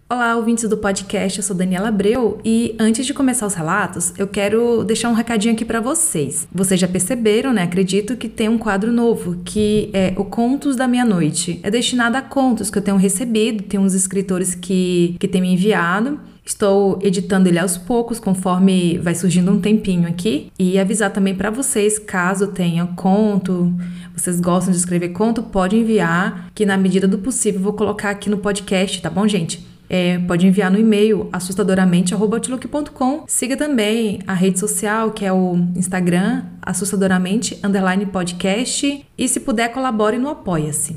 Olá, ouvintes do podcast, eu sou Daniela Abreu e antes de começar os relatos, eu quero deixar um recadinho aqui pra vocês. Vocês já perceberam, né? Acredito que tem um quadro novo, que é o Contos da Meia-Noite. É destinado a contos que eu tenho recebido, tem uns escritores que têm me enviado. Estou editando ele aos poucos, conforme vai surgindo um tempinho aqui. E avisar também pra vocês, caso tenha conto, vocês gostam de escrever conto, pode enviar, que na medida do possível eu vou colocar aqui no podcast, tá bom, gente? Pode enviar no e-mail assustadoramente@outlook.com. Siga também a rede social, que é o Instagram, assustadoramente_podcast. E se puder, colabore no Apoia-se.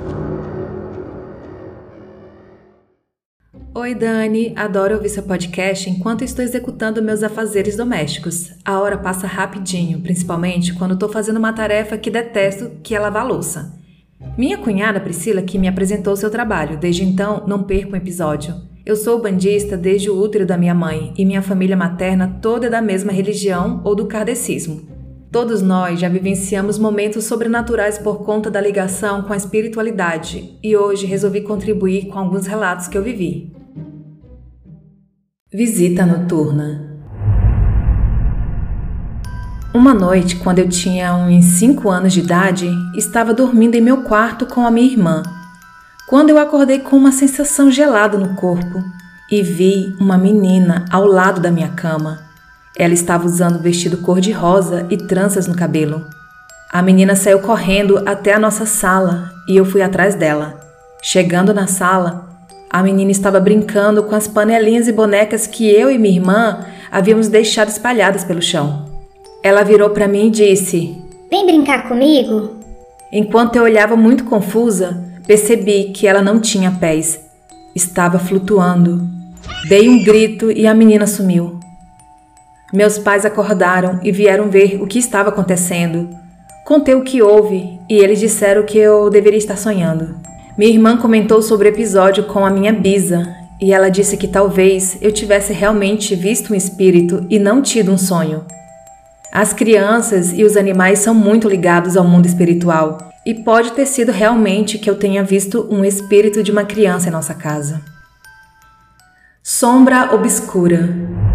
Oi, Dani. Adoro ouvir seu podcast enquanto estou executando meus afazeres domésticos. A hora passa rapidinho, principalmente quando estou fazendo uma tarefa que detesto, que é lavar a louça. Minha cunhada Priscila que me apresentou seu trabalho, desde então não perco um episódio. Eu sou bandista desde o útero da minha mãe e minha família materna toda é da mesma religião ou do kardecismo. Todos nós já vivenciamos momentos sobrenaturais por conta da ligação com a espiritualidade e hoje resolvi contribuir com alguns relatos que eu vivi. Visita noturna. Uma noite, quando eu tinha uns 5 anos de idade, estava dormindo em meu quarto com a minha irmã, quando eu acordei com uma sensação gelada no corpo e vi uma menina ao lado da minha cama. Ela estava usando vestido cor-de-rosa e tranças no cabelo. A menina saiu correndo até a nossa sala e eu fui atrás dela. Chegando na sala, a menina estava brincando com as panelinhas e bonecas que eu e minha irmã havíamos deixado espalhadas pelo chão. Ela virou para mim e disse: "Vem brincar comigo?" Enquanto eu olhava muito confusa, percebi que ela não tinha pés. Estava flutuando. Dei um grito e a menina sumiu. Meus pais acordaram e vieram ver o que estava acontecendo. Contei o que houve e eles disseram que eu deveria estar sonhando. Minha irmã comentou sobre o episódio com a minha bisa e ela disse que talvez eu tivesse realmente visto um espírito e não tido um sonho. As crianças e os animais são muito ligados ao mundo espiritual e pode ter sido realmente que eu tenha visto um espírito de uma criança em nossa casa. Sombra obscura.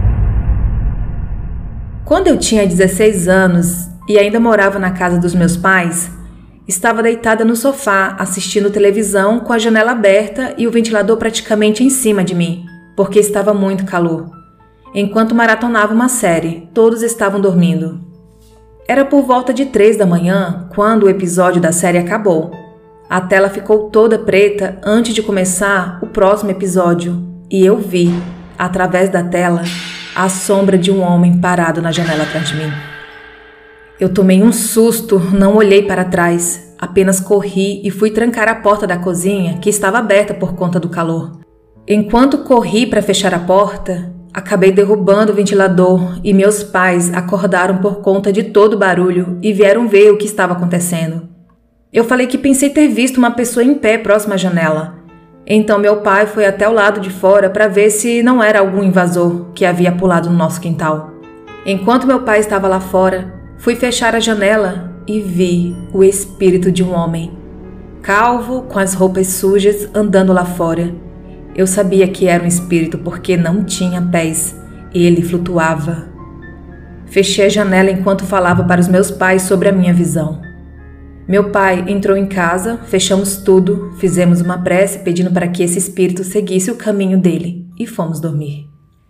Quando eu tinha 16 anos e ainda morava na casa dos meus pais, estava deitada no sofá assistindo televisão com a janela aberta e o ventilador praticamente em cima de mim, porque estava muito calor. Enquanto maratonava uma série, todos estavam dormindo. Era por volta de 3 da manhã quando o episódio da série acabou. A tela ficou toda preta antes de começar o próximo episódio e eu vi, através da tela, a sombra de um homem parado na janela atrás de mim. Eu tomei um susto, não olhei para trás, apenas corri e fui trancar a porta da cozinha que estava aberta por conta do calor. Enquanto corri para fechar a porta, acabei derrubando o ventilador e meus pais acordaram por conta de todo o barulho e vieram ver o que estava acontecendo. Eu falei que pensei ter visto uma pessoa em pé próxima à janela. Então meu pai foi até o lado de fora para ver se não era algum invasor que havia pulado no nosso quintal. Enquanto meu pai estava lá fora, fui fechar a janela e vi o espírito de um homem, calvo, com as roupas sujas, andando lá fora. Eu sabia que era um espírito porque não tinha pés. Ele flutuava. Fechei a janela enquanto falava para os meus pais sobre a minha visão. Meu pai entrou em casa, fechamos tudo, fizemos uma prece pedindo para que esse espírito seguisse o caminho dele e fomos dormir.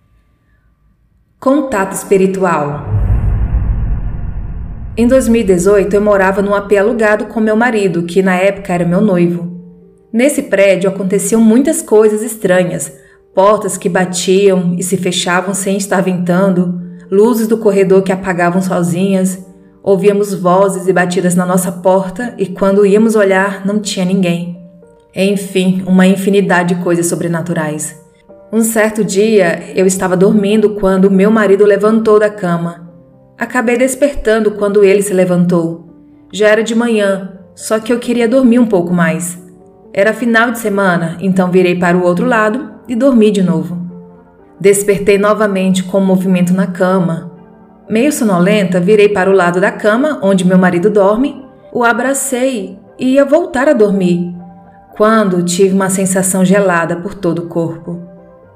Contato espiritual. Em 2018, eu morava num AP alugado com meu marido, que na época era meu noivo. Nesse prédio aconteciam muitas coisas estranhas, portas que batiam e se fechavam sem estar ventando, luzes do corredor que apagavam sozinhas, ouvíamos vozes e batidas na nossa porta e quando íamos olhar não tinha ninguém. Enfim, uma infinidade de coisas sobrenaturais. Um certo dia eu estava dormindo quando meu marido levantou da cama. Acabei despertando quando ele se levantou. Já era de manhã, só que eu queria dormir um pouco mais. Era final de semana, então virei para o outro lado e dormi de novo. Despertei novamente com um movimento na cama. Meio sonolenta, virei para o lado da cama, onde meu marido dorme, o abracei e ia voltar a dormir, quando tive uma sensação gelada por todo o corpo.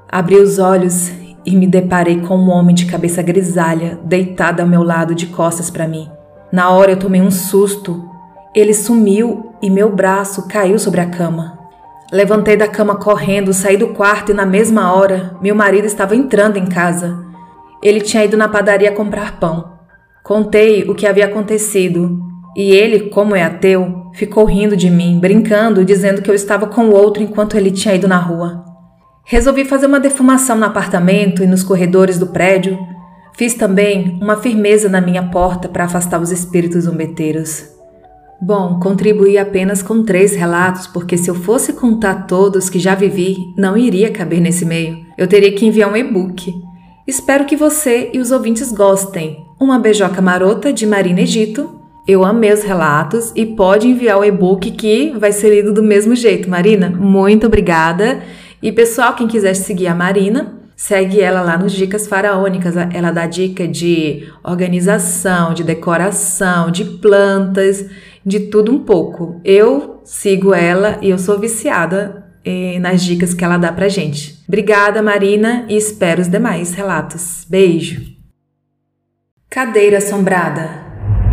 Abri os olhos e me deparei com um homem de cabeça grisalha deitado ao meu lado de costas para mim. Na hora eu tomei um susto. Ele sumiu e meu braço caiu sobre a cama. Levantei da cama correndo, saí do quarto e na mesma hora meu marido estava entrando em casa. Ele tinha ido na padaria comprar pão. Contei o que havia acontecido e ele, como é ateu, ficou rindo de mim, brincando, dizendo que eu estava com o outro enquanto ele tinha ido na rua. Resolvi fazer uma defumação no apartamento e nos corredores do prédio. Fiz também uma firmeza na minha porta para afastar os espíritos zombeteiros. Bom, contribuí apenas com 3 relatos, porque se eu fosse contar todos que já vivi, não iria caber nesse meio. Eu teria que enviar um e-book. Espero que você e os ouvintes gostem. Uma beijoca marota de Marina Egito. Eu amei os relatos e pode enviar o e-book que vai ser lido do mesmo jeito. Marina, muito obrigada. E pessoal, quem quiser seguir a Marina, segue ela lá nos Dicas Faraônicas. Ela dá dica de organização, de decoração, de plantas, de tudo um pouco. Eu sigo ela e eu sou viciada nas dicas que ela dá pra gente. Obrigada, Marina, e espero os demais relatos. Beijo! Cadeira assombrada.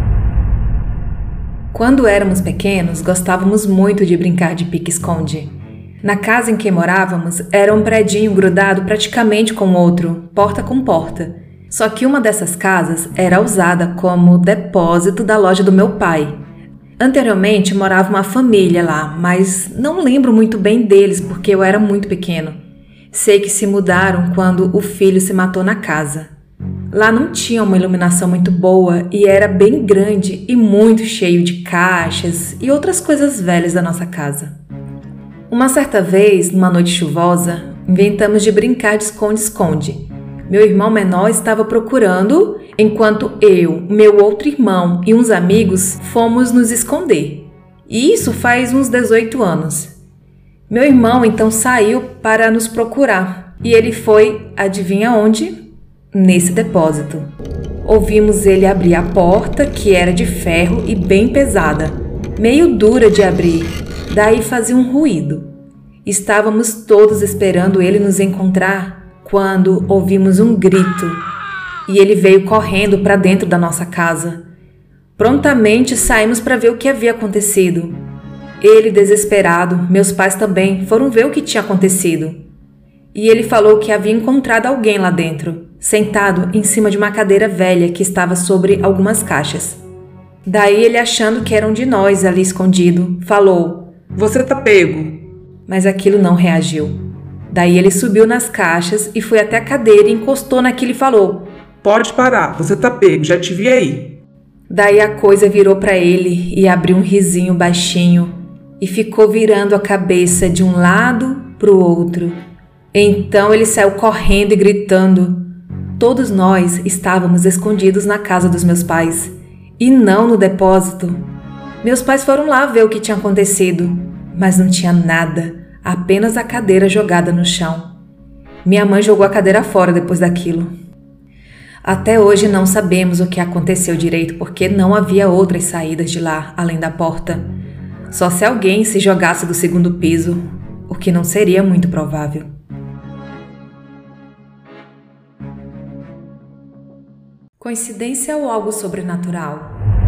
Quando éramos pequenos, gostávamos muito de brincar de pique-esconde. Na casa em que morávamos, era um predinho grudado praticamente com o outro, porta com porta. Só que uma dessas casas era usada como depósito da loja do meu pai. Anteriormente morava uma família lá, mas não lembro muito bem deles porque eu era muito pequeno. Sei que se mudaram quando o filho se matou na casa. Lá não tinha uma iluminação muito boa e era bem grande e muito cheio de caixas e outras coisas velhas da nossa casa. Uma certa vez, numa noite chuvosa, inventamos de brincar de esconde-esconde. Meu irmão menor estava procurando, enquanto eu, meu outro irmão e uns amigos fomos nos esconder. E isso faz uns 18 anos. Meu irmão então saiu para nos procurar e ele foi, adivinha onde? Nesse depósito. Ouvimos ele abrir a porta, que era de ferro e bem pesada, meio dura de abrir, daí fazia um ruído. Estávamos todos esperando ele nos encontrar quando ouvimos um grito e ele veio correndo para dentro da nossa casa. Prontamente saímos para ver o que havia acontecido. Ele desesperado, meus pais também, foram ver o que tinha acontecido. E ele falou que havia encontrado alguém lá dentro, sentado em cima de uma cadeira velha que estava sobre algumas caixas. Daí ele, achando que era um de nós ali escondido, falou: "Você tá pego!" Mas aquilo não reagiu. Daí ele subiu nas caixas e foi até a cadeira e encostou naquilo e falou: "Pode parar, você tá pego, já te vi aí." Daí a coisa virou para ele e abriu um risinho baixinho e ficou virando a cabeça de um lado pro outro. Então ele saiu correndo e gritando. Todos nós estávamos escondidos na casa dos meus pais e não no depósito. Meus pais foram lá ver o que tinha acontecido, mas não tinha nada, apenas a cadeira jogada no chão. Minha mãe jogou a cadeira fora depois daquilo. Até hoje não sabemos o que aconteceu direito porque não havia outras saídas de lá além da porta. Só se alguém se jogasse do 2º piso, o que não seria muito provável. Coincidência ou algo sobrenatural?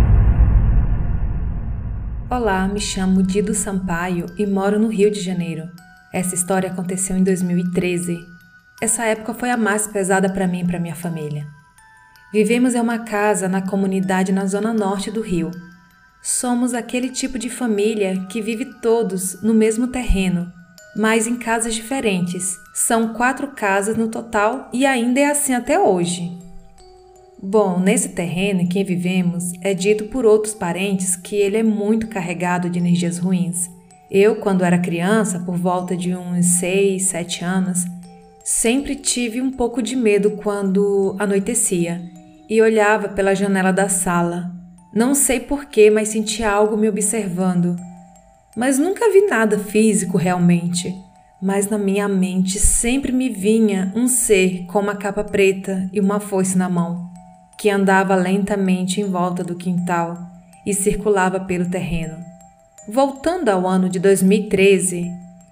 Olá, me chamo Dido Sampaio e moro no Rio de Janeiro. Essa história aconteceu em 2013. Essa época foi a mais pesada para mim e para minha família. Vivemos em uma casa na comunidade na zona norte do Rio. Somos aquele tipo de família que vive todos no mesmo terreno, mas em casas diferentes. São 4 casas no total e ainda é assim até hoje. Bom, nesse terreno em que vivemos, é dito por outros parentes que ele é muito carregado de energias ruins. Eu, quando era criança, por volta de uns 6, 7 anos, sempre tive um pouco de medo quando anoitecia e olhava pela janela da sala. Não sei porquê, mas sentia algo me observando. Mas nunca vi nada físico realmente. Mas na minha mente sempre me vinha um ser com uma capa preta e uma foice na mão, que andava lentamente em volta do quintal e circulava pelo terreno. Voltando ao ano de 2013,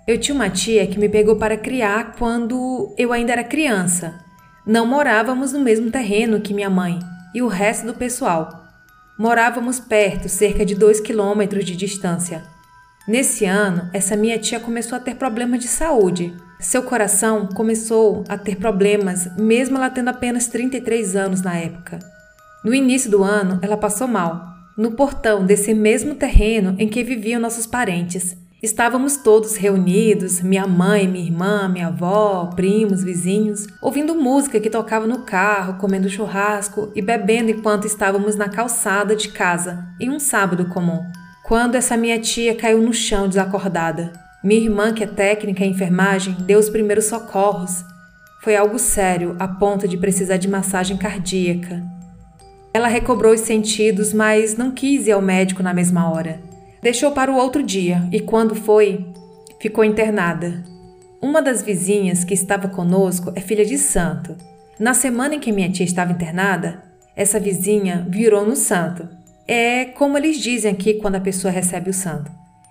Eu tinha uma tia que me pegou para criar quando eu ainda era criança. Não morávamos no mesmo terreno que minha mãe e o resto do pessoal. Morávamos perto, cerca de 2 quilômetros de distância. Nesse ano, essa minha tia começou a ter problemas de saúde. Seu coração começou a ter problemas, mesmo ela tendo apenas 33 anos na época. No início do ano, ela passou mal, no portão desse mesmo terreno em que viviam nossos parentes. Estávamos todos reunidos, minha mãe, minha irmã, minha avó, primos, vizinhos, ouvindo música que tocava no carro, comendo churrasco e bebendo enquanto estávamos na calçada de casa, em um sábado comum. Quando essa minha tia caiu no chão desacordada. Minha irmã, que é técnica em enfermagem, deu os primeiros socorros. Foi algo sério, a ponto de precisar de massagem cardíaca. Ela recobrou os sentidos, mas não quis ir ao médico na mesma hora. Deixou para o outro dia e, quando foi, ficou internada. Uma das vizinhas que estava conosco é filha de santo. Na semana em que minha tia estava internada, essa vizinha virou no santo. É como eles dizem aqui quando a pessoa recebe o santo.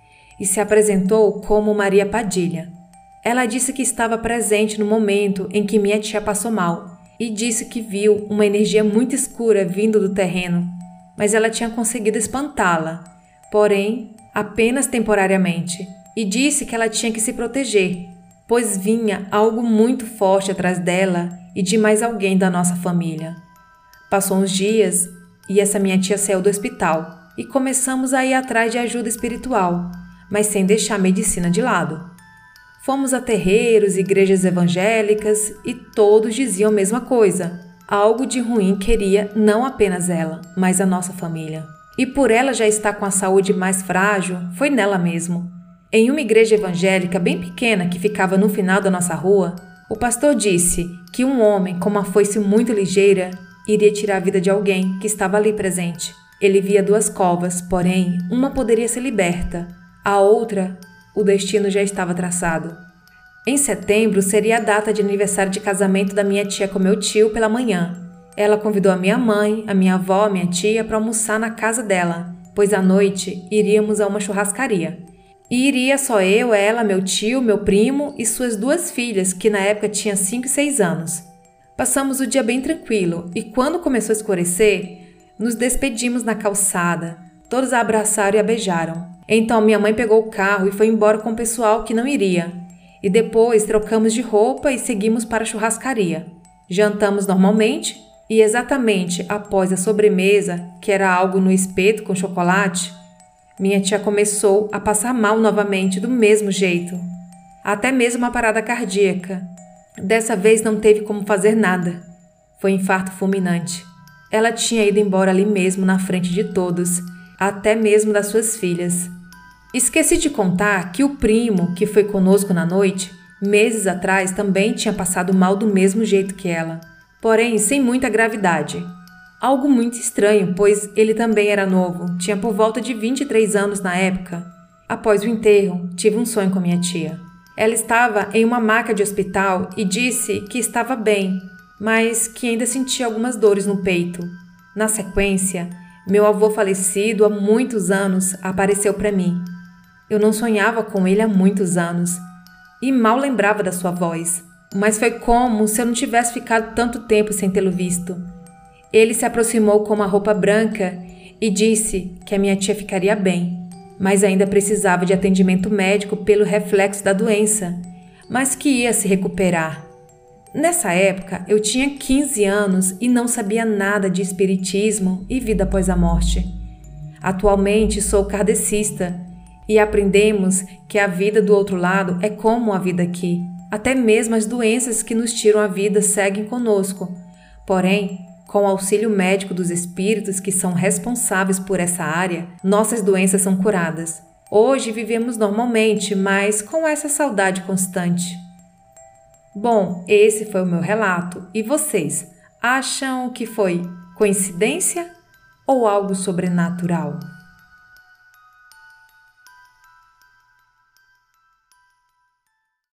E se apresentou como Maria Padilha. Ela disse que estava presente no momento em que minha tia passou mal e disse que viu uma energia muito escura vindo do terreno, mas ela tinha conseguido espantá-la, porém apenas temporariamente, e disse que ela tinha que se proteger, pois vinha algo muito forte atrás dela e de mais alguém da nossa família. Passou uns dias e essa minha tia saiu do hospital e começamos a ir atrás de ajuda espiritual, mas sem deixar a medicina de lado. Fomos a terreiros, igrejas evangélicas e todos diziam a mesma coisa. Algo de ruim queria não apenas ela, mas a nossa família. E por ela já estar com a saúde mais frágil, foi nela mesmo. Em uma igreja evangélica bem pequena que ficava no final da nossa rua, o pastor disse que um homem com uma foice muito ligeira iria tirar a vida de alguém que estava ali presente. Ele via 2 covas, porém, uma poderia ser liberta. A outra, o destino já estava traçado. Em setembro seria a data de aniversário de casamento da minha tia com meu tio pela manhã. Ela convidou a minha mãe, a minha avó, a minha tia para almoçar na casa dela, pois à noite iríamos a uma churrascaria. E iria só eu, ela, meu tio, meu primo e suas 2 filhas, que na época tinham 5 e 6 anos. Passamos o dia bem tranquilo e quando começou a escurecer, nos despedimos na calçada. Todos a abraçaram e a beijaram. Então minha mãe pegou o carro e foi embora com o pessoal que não iria. E depois trocamos de roupa e seguimos para a churrascaria. Jantamos normalmente e exatamente após a sobremesa, que era algo no espeto com chocolate, minha tia começou a passar mal novamente do mesmo jeito. Até mesmo uma parada cardíaca. Dessa vez não teve como fazer nada. Foi infarto fulminante. Ela tinha ido embora ali mesmo na frente de todos, até mesmo das suas filhas. Esqueci de contar que o primo, que foi conosco na noite, meses atrás também tinha passado mal do mesmo jeito que ela, porém sem muita gravidade. Algo muito estranho, pois ele também era novo, tinha por volta de 23 anos na época. Após o enterro, tive um sonho com minha tia. Ela estava em uma maca de hospital e disse que estava bem, mas que ainda sentia algumas dores no peito. Na sequência, meu avô falecido há muitos anos apareceu para mim. Eu não sonhava com ele há muitos anos e mal lembrava da sua voz, mas foi como se eu não tivesse ficado tanto tempo sem tê-lo visto. Ele se aproximou com uma roupa branca e disse que a minha tia ficaria bem, mas ainda precisava de atendimento médico pelo reflexo da doença, mas que ia se recuperar. Nessa época, eu tinha 15 anos e não sabia nada de espiritismo e vida após a morte. Atualmente sou kardecista e aprendemos que a vida do outro lado é como a vida aqui. Até mesmo as doenças que nos tiram a vida seguem conosco. Porém, com o auxílio médico dos espíritos que são responsáveis por essa área, nossas doenças são curadas. Hoje vivemos normalmente, mas com essa saudade constante. Bom, esse foi o meu relato. E vocês, acham que foi coincidência ou algo sobrenatural?